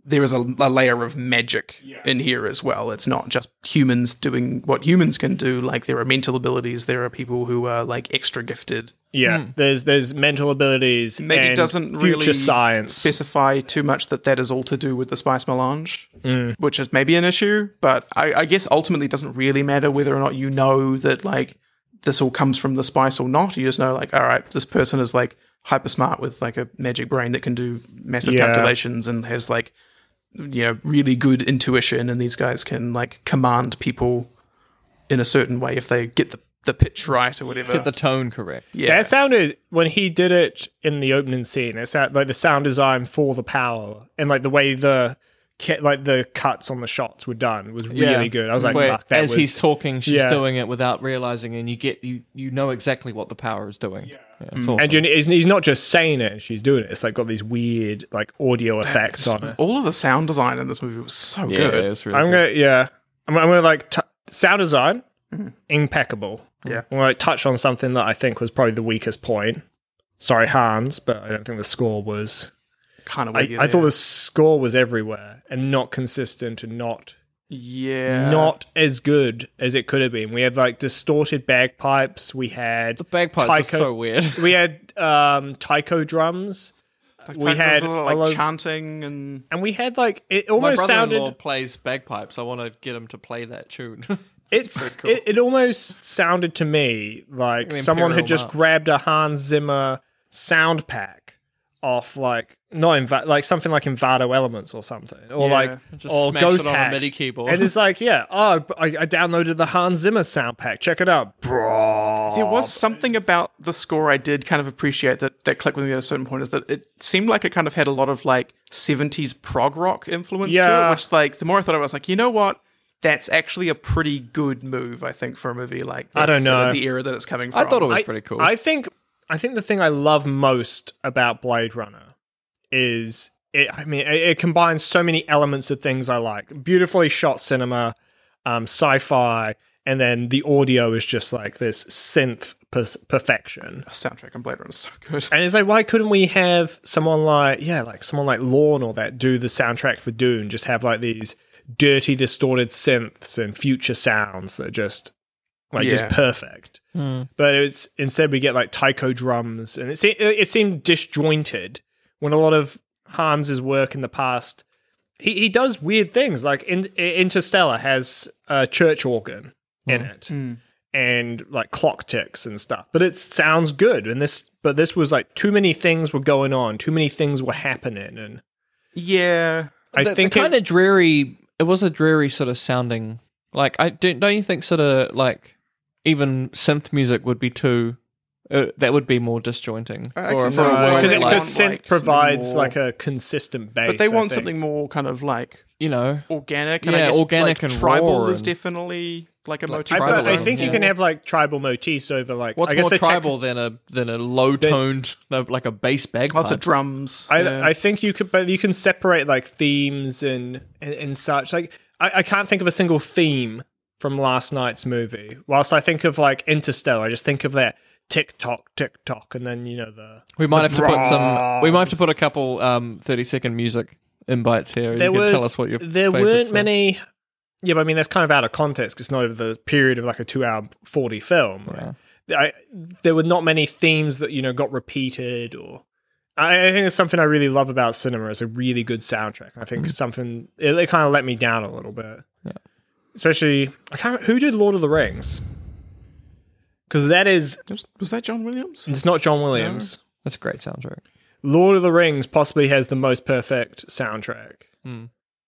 there is a, a layer of magic in here as well. It's not just humans doing what humans can do. Like there are mental abilities. There are people who are like extra gifted. Yeah, there's there's mental abilities. Maybe and doesn't future really science. specify too much that that is all to do with the spice melange, Mm. which is maybe an issue. But I, I guess ultimately it doesn't really matter whether or not you know that like this all comes from the spice or not. You just know like, all right, this person is like hyper smart with like a magic brain that can do massive Yeah. calculations and has like, you know, really good intuition, and these guys can like command people in a certain way if they get the, the pitch right or whatever. Get the tone correct. yeah. That sounded, when he did it in the opening scene, it sounded like the sound design for the power and like the way the ca- like the cuts on the shots were done was really Yeah. good. I was like, Where fuck, that as was... he's talking, she's Yeah. doing it without realizing, and you get you you know exactly what the power is doing. Yeah, it's awesome. And you- he's he's not just saying it, she's doing it. It's like got these weird like audio effects on it. All of the sound design in this movie was so yeah, good. it's really I'm good. gonna, yeah, I'm, I'm gonna like t- sound design, impeccable. Yeah. I'm gonna like, touch on something that I think was probably the weakest point. Sorry, Hans, but I don't think the score was. Kind of I, weird. I thought the score was everywhere and not consistent and not yeah, not as good as it could have been. We had like distorted bagpipes. We had The bagpipes taiko, are so weird. we had um, taiko drums, like, we like, had there was a lot of, a like lot of- chanting and and we had like it My almost brother-in-law sounded. plays bagpipes. I want to get him to play that tune. It's pretty cool. it, it almost sounded to me like An someone had Imperial just March. grabbed a Hans Zimmer sound pack off like not Inva- like something like Envato Elements or something, or Yeah. like Just or smash Ghost it on a Hacks. MIDI keyboard. And it's like, yeah, oh, I, I downloaded the Hans Zimmer sound pack. Check it out, bro. there was something about the score I did kind of appreciate that that clicked with me at a certain point, is that it seemed like it kind of had a lot of like seventies prog rock influence to Yeah. it, which like the more I thought about it, I was like, you know what? That's actually a pretty good move, I think, for a movie like this. I don't know. uh, the era that it's coming from. I thought it was I- pretty cool. I think I think the thing I love most about Blade Runner is it. I mean, it, it combines so many elements of things I like. Beautifully shot cinema, um, sci-fi, and then the audio is just like this synth per- perfection. soundtrack on Blade Runner is so good. And it's like, why couldn't we have someone like, yeah, like someone like Lorne or that do the soundtrack for Dune? Just have like these dirty, distorted synths and future sounds that are just like Yeah. just perfect. But it's instead we get like taiko drums, and it se- it seemed disjointed when a lot of Hans's work in the past. He he does weird things like in, Interstellar has a church organ in it. And like clock ticks and stuff, but it sounds good. And this, but this was like too many things were going on, too many things were happening, and Yeah. I the, think the kind it, of dreary. It was a dreary sort of sounding. Like I don't. Don't you think sort of like even synth music would be too. Uh, that would be more disjointing I for, can for see a why world because they it, like, because want, synth like, provides more- like a consistent base. But they I want think. something more kind of like you know. organic. And Yeah, I guess, organic like, and tribal raw is and- definitely like a Like motif. I, tribal, thought- I tribalism, think you yeah. can have like tribal motifs over like. What's I guess more the tech- tribal than a than a low toned no, like a bass bagpipe? Lots of drums. I, yeah. I think you could, but you can separate like themes and and, and such. Like I, I can't think of a single theme from last night's movie. Whilst I think of like Interstellar, I just think of that tick tock, tick tock, and then you know the We might have to put some. We might have to drums. put a couple um, thirty second music invites here. there you can was tell us what your there favorites weren't are. many. Yeah, but I mean that's kind of out of context because it's not over the period of like a two hour forty film. Right? I, there were not many themes that you know got repeated or. I, I think it's something I really love about cinema is a really good soundtrack. I think something it, it kind of let me down a little bit. Yeah. Especially, I can't. Who did Lord of the Rings? Because that is, was, was that John Williams? it's not John Williams. That's a great soundtrack. Lord of the Rings possibly has the most perfect soundtrack. Hmm.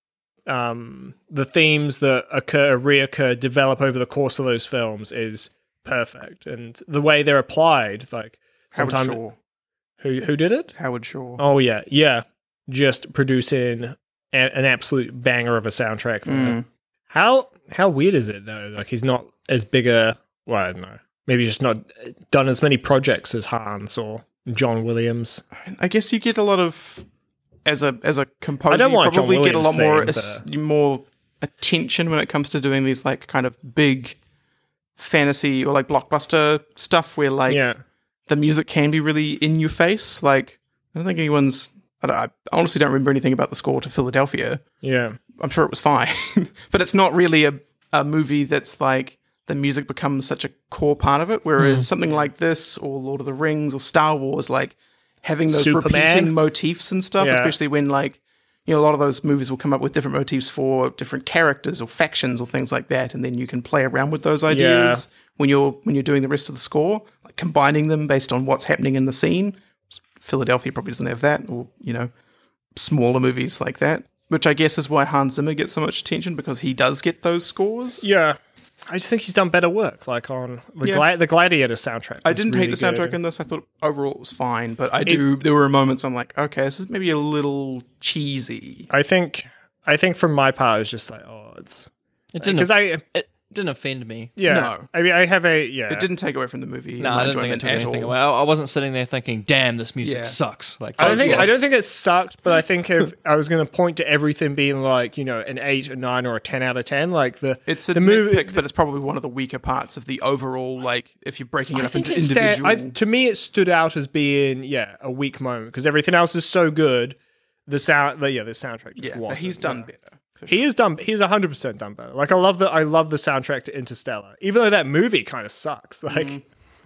Um, the themes that occur, reoccur, develop over the course of those films is perfect, and the way they're applied, like Howard sometimes Shaw. who who did it? Howard Shaw. Oh yeah, yeah, just producing a, an absolute banger of a soundtrack. There. Mm. How how weird is it though? Like he's not as big a. Well, I don't know. Maybe just not done as many projects as Hans or John Williams. I guess you get a lot of as a as a composer. I don't you want a John probably get a lot Williams more theme, as, more attention when it comes to doing these like kind of big fantasy or like blockbuster stuff where like Yeah. the music can be really in your face. Like I don't think anyone's I, don't, I honestly don't remember anything about the score to Philadelphia. Yeah. I'm sure it was fine, but it's not really a, a movie that's like the music becomes such a core part of it. Whereas mm. something like this or Lord of the Rings or Star Wars, like having those Superman. repeating motifs and stuff, Yeah. especially when like, you know, a lot of those movies will come up with different motifs for different characters or factions or things like that, and then you can play around with those ideas Yeah. when you're when you're doing the rest of the score, like combining them based on what's happening in the scene. Philadelphia probably doesn't have that, or you know, smaller movies like that, which I guess is why Hans Zimmer gets so much attention, because he does get those scores. Yeah. I just think he's done better work, like on the, Yeah. Gla- the Gladiator soundtrack. I was didn't really hate the soundtrack good. in this. I thought overall it was fine, but I do. There were moments I'm like, okay, this is maybe a little cheesy. I think, I think from my part, it was just like, oh, it's It didn't. because I, it didn't offend me. yeah. No. I mean, I have a yeah. It didn't take away from the movie. No, my I didn't think it enjoyment took at anything all. away. I, I wasn't sitting there thinking, "Damn, this music Yeah. sucks." Like, I don't think I yes. don't think it sucked, but I think if I was going to point to everything being like, you know, an eight, a nine, or a ten out of ten, like the It's a the movie. nitpick, but it's probably one of the weaker parts of the overall. Like, if you're breaking it I up think into it sta- individual, I, to me, it stood out as being yeah a weak moment because everything else is so good. The sound, the, yeah, the soundtrack just yeah, but wasn't. he's done yeah. better. for sure. He is done. He's a hundred percent done better. Like I love the I love the soundtrack to Interstellar, even though that movie kind of sucks. Like Mm.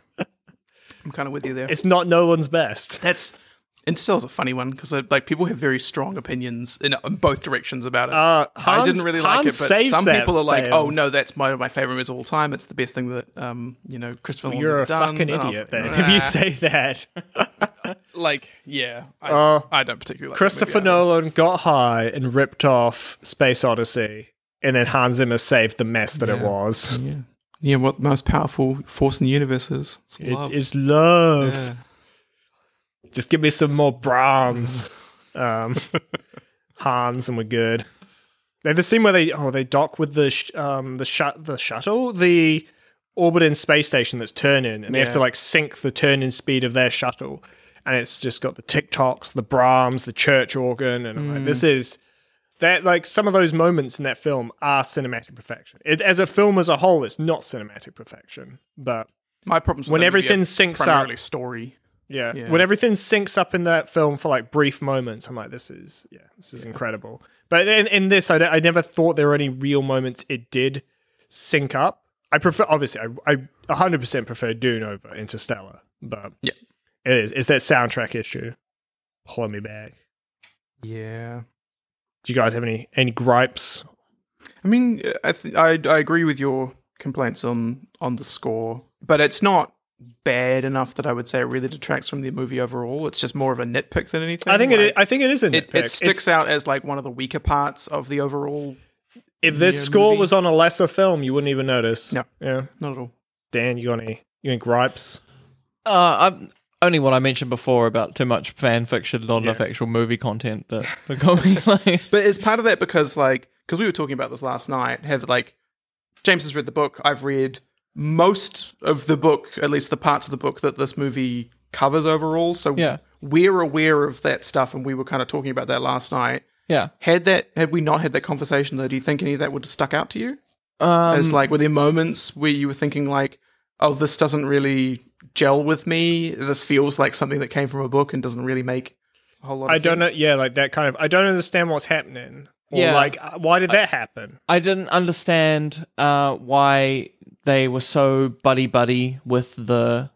I'm kind of with you there. it's not Nolan's best. That's Interstellar's a funny one because like people have very strong opinions in, in both directions about it. Uh, I Hans- didn't really like Hans it, but saves some that people are like, film. "Oh no, that's my my favorite movie of all time. It's the best thing that um you know Christopher Nolan's You're ever a done." fucking And I was idiot like, then "Nah." if you say that. like, yeah, I, Uh, I don't particularly like that Christopher movie either. Nolan got high and ripped off Space Odyssey, and then Hans Zimmer saved the mess that it Yeah. was. Yeah, yeah. What the most powerful force in the universe is? It's It- love. it's love. Yeah. Just give me some more Brahms, um, Hans, and we're good. There's the scene where they oh they dock with the sh- um the shut the shuttle the orbiting space station that's turning, and they have Yeah. to like sync the turning speed of their shuttle, and it's just got the TikToks, the Brahms, the church organ, and I'm like, this is that like some of those moments in that film are cinematic perfection. It, as a film as a whole, it's not cinematic perfection, but My problems with when that movie everything are syncs up- primarily story. yeah. Yeah. When everything syncs up in that film for like brief moments, I'm like, this is yeah, this is incredible. But in, in this, I, don't- I never thought there were any real moments it did sync up. I prefer, obviously, I, I one hundred percent prefer Dune over Interstellar, but Yeah. it is. It's that soundtrack issue. Pulling me back. Yeah. Do you guys have any any gripes? I mean, I th- I I agree with your complaints on on the score, but it's not bad enough that I would say it really detracts from the movie overall. It's just more of a nitpick than anything. I think like, it. I think it is a it, nitpick. it sticks It's- out as like one of the weaker parts of the overall. If this yeah, score movie. was on a lesser film, you wouldn't even notice. No. Yeah. Not at all. Dan, you got any? You got any gripes? Uh, I'm only what I mentioned before about too much fan fiction, not enough Yeah. actual movie content that that got me like. But is part of that because like because we were talking about this last night. Have like James has read the book. I've read most of the book, at least the parts of the book that this movie covers overall. So Yeah. we're aware of that stuff, and we were kind of talking about that last night. Yeah. Had that had we not had that conversation though, do you think any of that would have stuck out to you? Um, As like were there moments where you were thinking like, oh, this doesn't really gel with me. This feels like something that came from a book and doesn't really make a whole lot of I sense. don't know. Yeah, like that kind of. I don't understand what's happening. Or Yeah. like, uh, why did that happen? I didn't understand uh, why they were so buddy buddy with the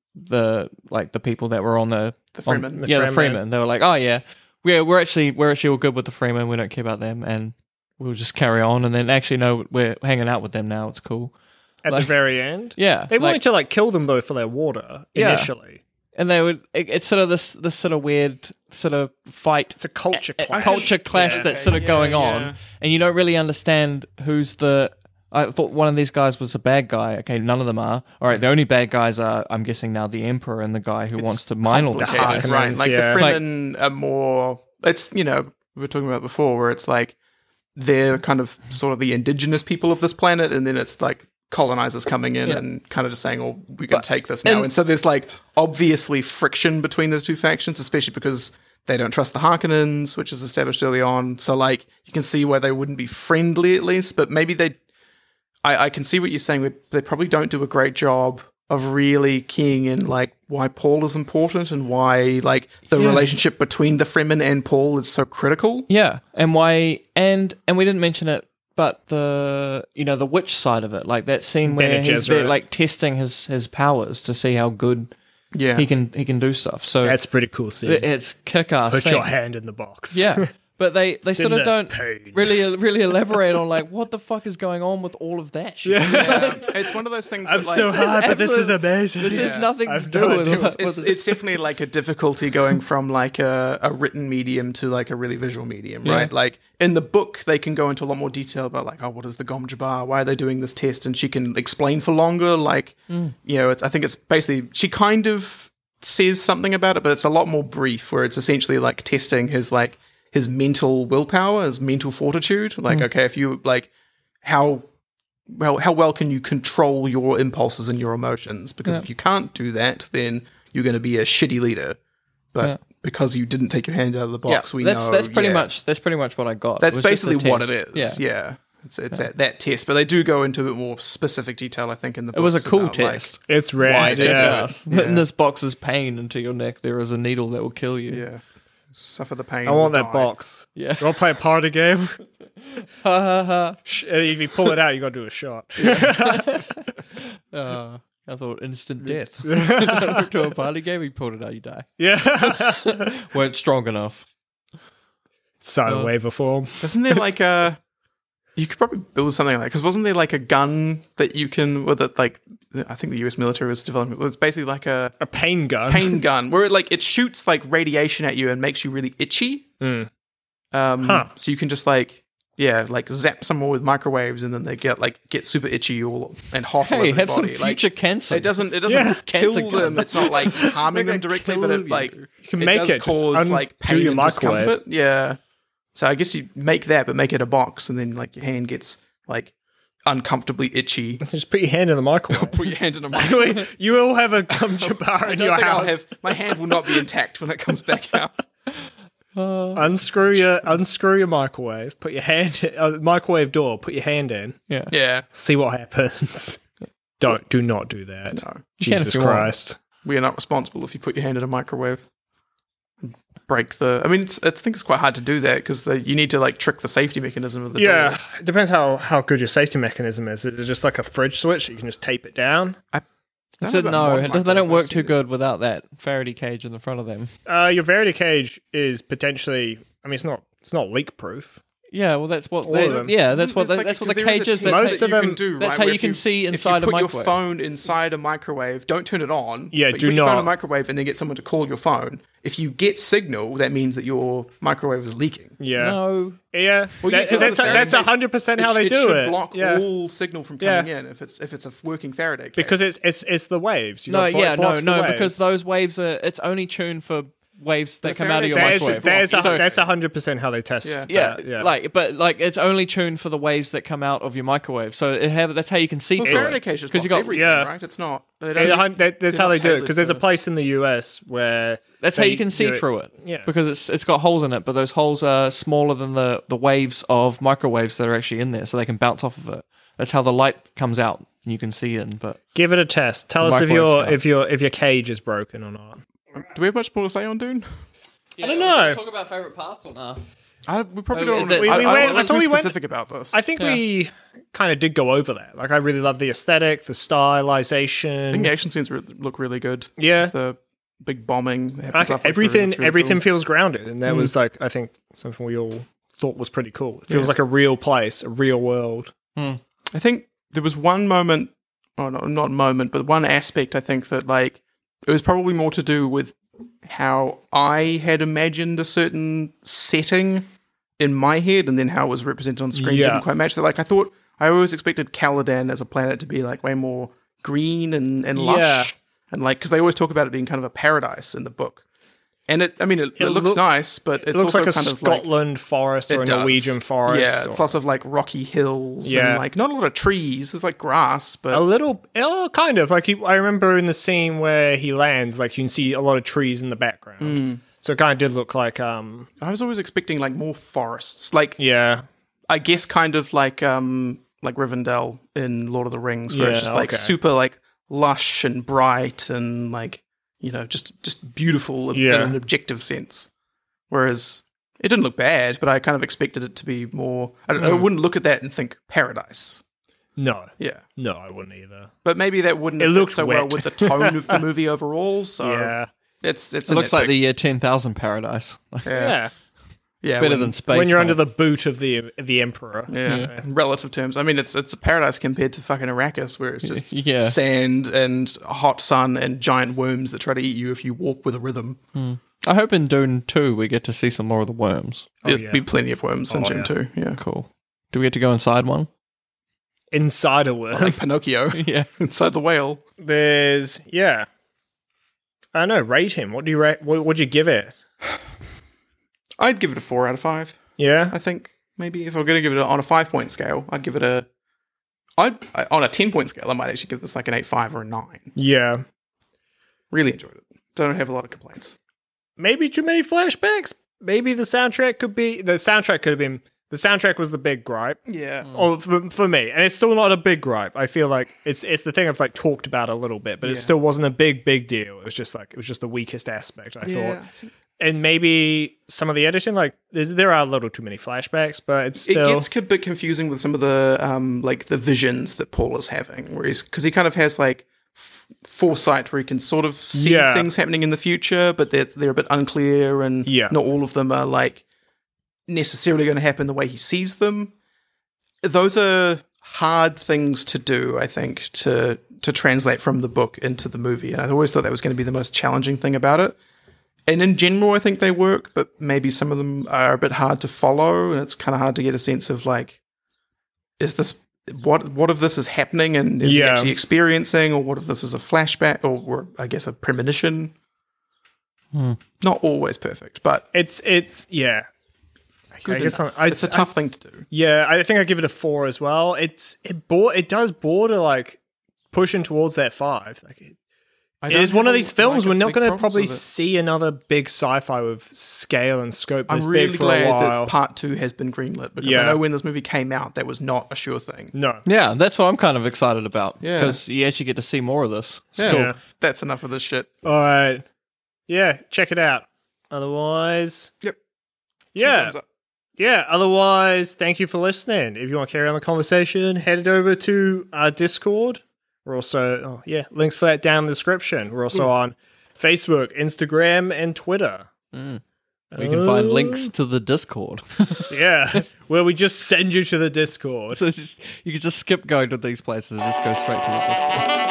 the like the people that were on the The on- Freeman. The yeah, the Freeman. Freeman. They were like, oh yeah, we're we're actually we're actually all good with the Freeman. We don't care about them, and we'll just carry on. And then actually, no, we're hanging out with them now. It's cool. At Like- the very end? Yeah, They like- wanted to like kill them both for their water Yeah. initially. and they would. It, it's sort of this this sort of weird sort of fight. It's a culture a- a clash. culture clash Yeah. that's sort of Yeah, going yeah. on, and you don't really understand who's the. I thought one of these guys was a bad guy. Okay, none of them are. All right, the only bad guys are, I'm guessing now, the Emperor and the guy who wants to mine all the Complicated, stars. Harkonnens, right? Like yeah. the Fremen are more. It's you know we were talking about before, where it's like they're kind of sort of the indigenous people of this planet, and then it's like colonizers coming in Yeah. and kind of just saying, "Oh, we can But- take this now." And, and- so there's like obviously friction between those two factions, especially because they don't trust the Harkonnens, which is established early on. So like you can see why they wouldn't be friendly at least, but maybe they. I, I can see what you're saying. They probably don't do a great job of really keying in like why Paul is important and why like the Yeah. relationship between the Fremen and Paul is so critical. Yeah, and why? And and we didn't mention it, but the you know the witch side of it, like that scene where Bene he's there, Gesserit. like testing his his powers to see how good Yeah. he can he can do stuff. So That's a pretty cool scene. it- it's kick ass. Put your hand in the box. Yeah, but they they sort in of the don't pain. really really elaborate on like what the fuck is going on with all of that shit. Yeah. It's one of those things I'm that like so hard, but this is absolute- amazing. This has Yeah. nothing to I've do no with idea. what- it's, with- it's definitely like a difficulty going from like a, a written medium to like a really visual medium, right? Like in the book, they can go into a lot more detail about like, oh, what is the Gom Jabbar? Why are they doing this test? And she can explain for longer. Like, you know, it's, I think it's basically she kind of says something about it, but it's a lot more brief. Where it's essentially like testing his like his mental willpower, his mental fortitude. Like, okay, if you like how. Well, how well can you control your impulses and your emotions? Because if you can't do that, then you're going to be a shitty leader. But Yeah. because you didn't take your hand out of the box, we that's know that's pretty yeah. much that's pretty much what I got. That's It was just a basically what it test. is. Yeah. Yeah, it's it's That, that test, but they do go into a bit more specific detail. I think in the It was a books kill about, like- test. It's Why rad. did Yeah. it? In Yeah. this box is pain into your neck. There is a needle that will kill you. yeah, suffer the pain. I or want that die. box. Yeah. You want to play a party game? Ha ha ha. Sh- If you pull it out, you got to do a shot. Uh, I thought instant death. To a party game, he pulled it out, you die. Yeah. Weren't strong enough. Sine Uh, waiver form. Isn't there like a? You could probably build something like because wasn't there like a gun that you can with it like I think the U S military was developing. It was basically like a A pain gun. pain gun where it like it shoots like radiation at you and makes you really itchy. Mm. Um, Huh. So you can just like yeah, like zap someone with microwaves and then they get like get super itchy all and hot all over Hey, their have some body. Like, future cancer. it doesn't. It doesn't Yeah. kill Cancer them. gun. It's not like harming them Make it directly, kill but it you. like You can it make does it. Just cause un- like do pain your and microwave. discomfort. Yeah. So I guess you make that, but make it a box, and then like your hand gets like uncomfortably itchy. Just put your hand in the microwave. Put your hand in a microwave. You will have a gum jabbar I in don't your think house. I'll have my hand will not be intact when it comes back out. Unscrew your unscrew your microwave. Put your hand uh, microwave door. Put your hand in. yeah. Yeah. See what happens. Don't do not do that. No, You can Jesus if you want. Christ. we are not responsible if you put your hand in a microwave. Break the. I mean, it's, I think it's quite hard to do that because you need to like trick the safety mechanism of the Yeah, door. it depends how, how good your safety mechanism is. Is it just like a fridge switch? You can just tape it down. I don't So know about no, modern it doesn't, they don't microwaves, work I've too seen it. good without that Faraday cage in the front of them. Uh, your Verity cage is potentially. I mean, it's not. It's not leak proof. Yeah, well, that's what. All They, of them. yeah, that's what. There's The, like- that's what the 'cause there cage a is. test That's, Most that of you them- can do, that's right, how where you if can see inside if you a put microwave. your phone inside a microwave, don't turn it on. Yeah, but do you put your phone in not. a microwave and then get someone to call your phone. If you get signal, that means that your microwave is leaking. Yeah. No, Yeah. Well, That- yeah, that's the that's Faraday hundred percent how It- they it do should it. block yeah. all signal from Yeah. coming in if it's if it's a working Faraday cage. Because it's it's it's the waves. You no, know, it yeah, no, blocks the no, waves. because those waves are. It's only tuned for waves that The come out of your Faraday- there's microwave. there's a, So- that's hundred percent how they test. Yeah. yeah, that, yeah. like, but like, it's only tuned for the waves that come out of your microwave. So it have, that's how you can see well, through Faraday it. cage just 'Cause blocks you got- everything, yeah. right? It's not. They Yeah, don't- the hun- that- that's they're how not they do it tailored because there's a for- place in the U S where That's how they you can see do through it. Yeah. because it's it's got holes in it, but those holes are smaller than the the waves of microwaves that are actually in there, so they can bounce off of it. That's how the light comes out and you can see in. But Give it a test. Tell The us if microwave your stuff. if your if your cage is broken or not. Do we have much more to say on Dune? I don't know. Talk about favorite parts or not? I, we probably Oh, don't. is it- I, We- we I, went- don't I want to thought be we went- specific about this. I think Yeah. we kind of did go over that. Like I really love the aesthetic, the I think stylization. the action scenes re- look really good. Yeah. Just the big bombing. that I happens think halfway through, everything that's really everything cool. feels grounded, and that was like I think something we all thought was pretty cool. It feels Yeah. like a real place, a real world. I think there was one moment, oh no, not moment, but one aspect I think that like it was probably more to do with how I had imagined a certain setting in my head, and then how it was represented on screen Yeah. didn't quite match that. Like I thought, I always expected Caladan as a planet to be like way more green and and lush, Yeah. and like because they always talk about it being kind of a paradise in the book. And it, I mean, it, it, It looks look- nice, but It it's looks also like a kind of like Scotland forest or a it does. Norwegian forest. Yeah, it's or- lots of like rocky hills Yeah. and like not a lot of trees. There's like grass, but a little, oh, kind of like he, I remember in the scene where he lands, like you can see a lot of trees in the background. Mm. So it kind of did look like, um, I was always expecting like more forests. Like yeah, I guess kind of like um like Rivendell in Lord of the Rings, where it's Yeah, just like okay. super like lush and bright and like, you know, just just beautiful Yeah. in an objective sense. Whereas it didn't look bad, but I kind of expected it to be more. I, don't, I Mm. wouldn't look at that and think paradise. No, Yeah, no, I wouldn't either. but maybe that wouldn't It have fit looks so well wet. with the tone of the movie overall. So yeah, it's it's It a looks like nitpick. the year ten thousand paradise. yeah, yeah. yeah Better when- than space. when you're mate. under the boot of the the emperor. Yeah. Yeah. in relative terms. I mean, it's it's a paradise compared to fucking Arrakis, where it's just Yeah. sand and hot sun and giant worms that try to eat you if you walk with a rhythm. I hope in Dune two we get to see some more of the worms. There'll yeah. be plenty of worms in Oh, Dune yeah. too. Yeah, Cool. Do we get to go inside one? Inside a worm. like Pinocchio Yeah. inside the whale. There's yeah. I don't know. Rate him. What do you rate? What would you give it? I'd give it a four out of five. Yeah. I think maybe if I'm going to give it a, on a five point scale, I'd give it a. I'd I, on a ten point scale, I might actually give this like an eight five or a nine. Yeah. Really enjoyed it. Don't have a lot of complaints. Maybe too many flashbacks. Maybe the soundtrack could be the soundtrack could have been the soundtrack was the big gripe. Yeah. Or for, for me, and it's still not a big gripe. I feel like it's it's the thing I've like talked about a little bit, but it Yeah. still wasn't a big big deal. It was just like it was just the weakest aspect. I Yeah, thought, I think and maybe some of the editing, like there's, there are a little too many flashbacks, but it's still it gets a bit confusing with some of the um like the visions that Paul is having, where he's because he kind of has like f- foresight where he can sort of see Yeah. things happening in the future, but they're they're a bit unclear, and Yeah. not all of them are like necessarily going to happen the way he sees them. Those are hard things to do, I think, to to translate from the book into the movie. And I always thought that was going to be the most challenging thing about it. And in general, I think they work, but maybe some of them are a bit hard to follow, and it's kind of hard to get a sense of like, is this what what of this is happening, and is he Yeah. actually experiencing, or what if this is a flashback, or, or I guess a premonition? Hmm. Not always perfect, but it's it's yeah. I guess enough. I- it's a I- tough thing to do. Yeah, I think I give it a four as well. It's it bor- it does border like pushing towards that five. Like it, I it don't is one have of a- these films like, a we're not big going to problems probably with it. see another big sci-fi with scale and scope this I'm really big for glad a while. that part two has been greenlit, because Yeah. I know when this movie came out, that was not a sure thing. no, Yeah, that's what I'm kind of excited about. Yeah. Because you actually get to see more of this. It's Yeah. cool. Yeah. That's enough of this shit. all right, yeah, check it out. Otherwise, Yep. Two yeah, thumbs up. yeah. Otherwise, thank you for listening. If you want to carry on the conversation, head over to our Discord. We're also, oh, yeah, links for that down in the description. We're also on Facebook, Instagram, and Twitter. Mm. We can find Oh. links to the Discord. Yeah, where we just send you to the Discord. So just, you can just skip going to these places and just go straight to the Discord.